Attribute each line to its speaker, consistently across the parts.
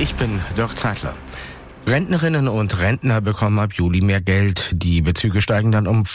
Speaker 1: Ich bin Dirk Zeitler. Rentnerinnen und Rentner bekommen ab Juli mehr Geld. Die Bezüge steigen dann um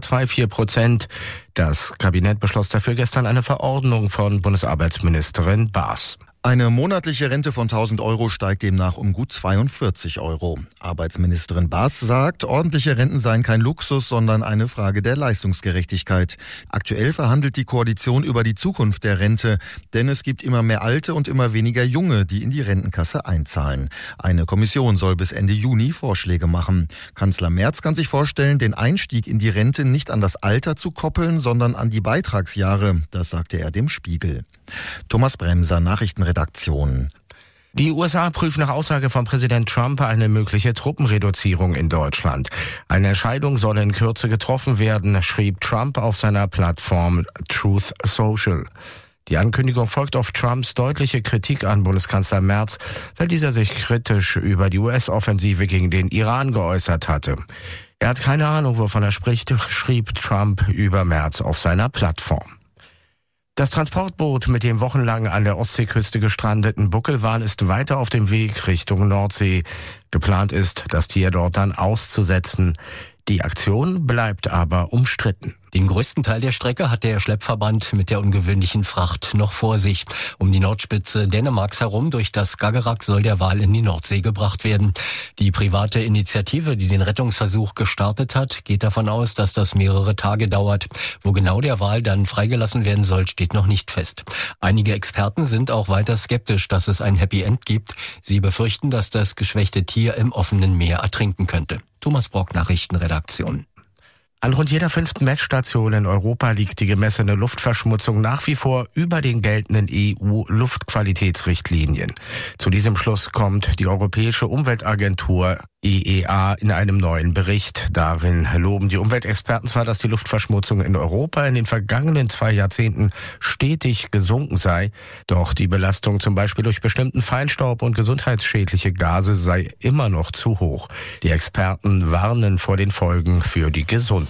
Speaker 1: 4,24%. Das Kabinett beschloss dafür gestern eine Verordnung von Bundesarbeitsministerin Baas.
Speaker 2: Eine monatliche Rente von 1.000 Euro steigt demnach um gut 42 Euro. Arbeitsministerin Baas sagt, ordentliche Renten seien kein Luxus, sondern eine Frage der Leistungsgerechtigkeit. Aktuell verhandelt die Koalition über die Zukunft der Rente, denn es gibt immer mehr Alte und immer weniger Junge, die in die Rentenkasse einzahlen. Eine Kommission soll bis Ende Juni Vorschläge machen. Kanzler Merz kann sich vorstellen, den Einstieg in die Rente nicht an das Alter zu koppeln, sondern an die Beitragsjahre. Das sagte er dem Spiegel. Thomas Bremser, Nachrichtenredaktion.
Speaker 1: Die USA prüfen nach Aussage von Präsident Trump eine mögliche Truppenreduzierung in Deutschland. Eine Entscheidung soll in Kürze getroffen werden, schrieb Trump auf seiner Plattform Truth Social. Die Ankündigung folgt auf Trumps deutliche Kritik an Bundeskanzler Merz, weil dieser sich kritisch über die US-Offensive gegen den Iran geäußert hatte. Er hat keine Ahnung, wovon er spricht, schrieb Trump über Merz auf seiner Plattform. Das Transportboot mit dem wochenlang an der Ostseeküste gestrandeten Buckelwal ist weiter auf dem Weg Richtung Nordsee. Geplant ist, das Tier dort dann auszusetzen. Die Aktion bleibt aber umstritten.
Speaker 3: Den größten Teil der Strecke hat der Schleppverband mit der ungewöhnlichen Fracht noch vor sich. Um die Nordspitze Dänemarks herum durch das Skagerrak soll der Wal in die Nordsee gebracht werden. Die private Initiative, die den Rettungsversuch gestartet hat, geht davon aus, dass das mehrere Tage dauert. Wo genau der Wal dann freigelassen werden soll, steht noch nicht fest. Einige Experten sind auch weiter skeptisch, dass es ein Happy End gibt. Sie befürchten, dass das geschwächte Tier im offenen Meer ertrinken könnte. Thomas Brock, Nachrichtenredaktion.
Speaker 1: An rund jeder 5. Messstation in Europa liegt die gemessene Luftverschmutzung nach wie vor über den geltenden EU-Luftqualitätsrichtlinien. Zu diesem Schluss kommt die Europäische Umweltagentur EEA in einem neuen Bericht. Darin loben die Umweltexperten zwar, dass die Luftverschmutzung in Europa in den vergangenen 2 Jahrzehnten stetig gesunken sei, doch die Belastung zum Beispiel durch bestimmten Feinstaub und gesundheitsschädliche Gase sei immer noch zu hoch. Die Experten warnen vor den Folgen für die Gesundheit.